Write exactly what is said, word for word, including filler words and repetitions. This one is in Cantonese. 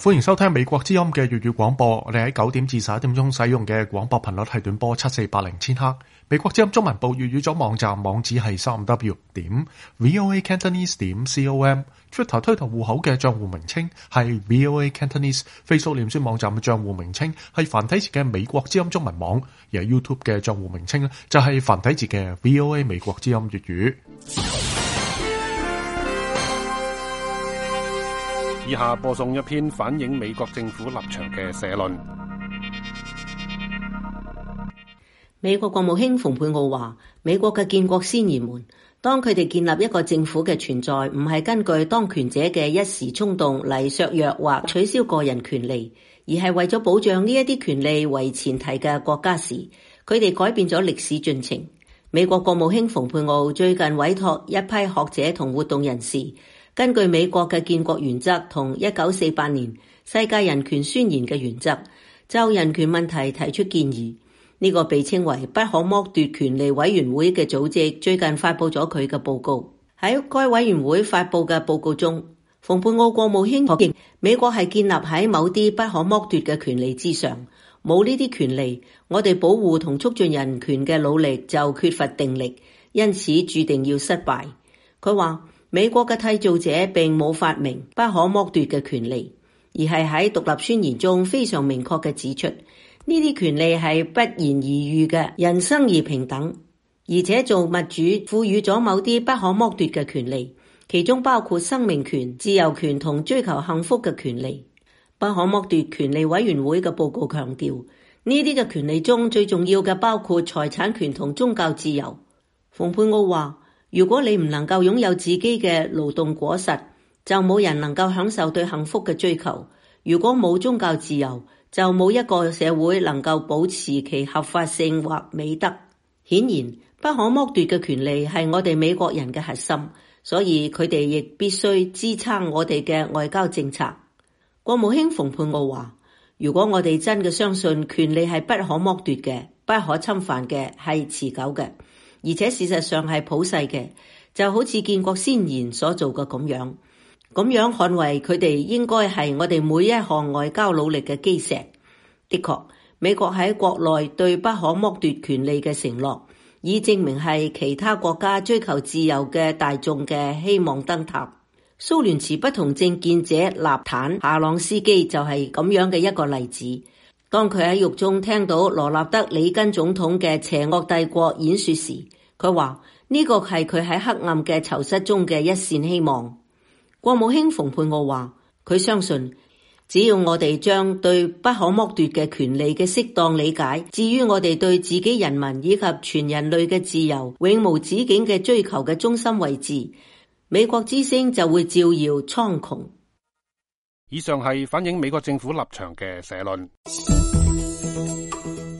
歡迎收聽美國之音嘅粵語廣播。我哋喺九點至十一點鐘使用嘅廣播頻率係短波七四八零千赫。美國之音中文部粵語組網站網址係三 w 點 voa cantonese 點 com。Twitter 推特戶口嘅賬戶名稱係 voa cantonese。Facebook 臉書網站嘅賬戶名稱係繁體字嘅美國之音中文網，而 YouTube 嘅賬戶名稱咧就係繁體字嘅 voa 美國之音粵語。 以下播送一篇反映美國政府立場嘅社論。 美國國務卿蓬佩奧話，美國嘅建國先賢們，當佢哋建立一個政府嘅存在，唔係根據當權者嘅一時衝動嚟削弱或取消個人權利，而係為咗保障呢一啲權利為前提嘅國家時，佢哋改變咗歷史進程。美國國務卿蓬佩奧最近委託一批學者同活動人士，根據美國嘅建國原則同一九四八年世界人權宣言嘅原則，就人權問題提出建議。呢、這個被稱為不可剝奪權利委員會嘅組織最近發布咗佢嘅報告。喺該委員會發布嘅報告中，蓬佩奧國務卿確認美國係建立喺某啲不可剝奪嘅權利之上，冇呢啲權利，我哋保護同促進人權嘅努力就缺乏定力，因此注定要失敗。佢話美國嘅締造者並冇發明不可剝奪嘅權利，而係喺獨立宣言中非常明確嘅指出，呢啲權利係不言而喻嘅，人生而平等，而且造物主賦予咗某啲不可剝奪嘅權利，其中包括生命權、自由權同追求幸福嘅權利。不可剝奪權利委員會嘅報告強調，呢啲嘅權利中最重要嘅包括財產權同宗教自由。蓬佩奧話，如果你唔能夠擁有自己嘅勞動果實，就冇人能夠享受對幸福嘅追求。如果冇宗教自由，就冇一個社會能夠保持其合法性或美德。顯然，不可剝奪嘅權利係我哋美國人嘅核心，所以佢哋亦必須支撐我哋嘅外交政策。國務卿蓬佩奧話，如果我哋真嘅相信權利係不可剝奪嘅、不可侵犯嘅、係持久嘅，而且事實上係普世嘅，就好似建國先賢所做嘅咁樣，咁樣捍衛佢哋應該係我哋每一項外交努力嘅基石。的確，美國喺國內對不可剝奪權利嘅承諾，已證明係其他國家追求自由嘅大眾嘅希望燈塔。蘇聯持不同政見者納坦夏朗斯基就係咁樣嘅一個例子。當佢喺獄中聽到羅納德里根總統嘅邪惡帝國演說時，佢話呢個係佢喺黑暗嘅囚室中嘅一線希望。國務卿蓬佩奧話，佢相信只要我哋將對不可剝奪嘅權利嘅適當理解，至於我哋對自己人民以及全人類嘅自由永無止境嘅追求嘅中心位置，美國之聲就會照耀蒼穹。 以上係反映美國政府立場嘅社論。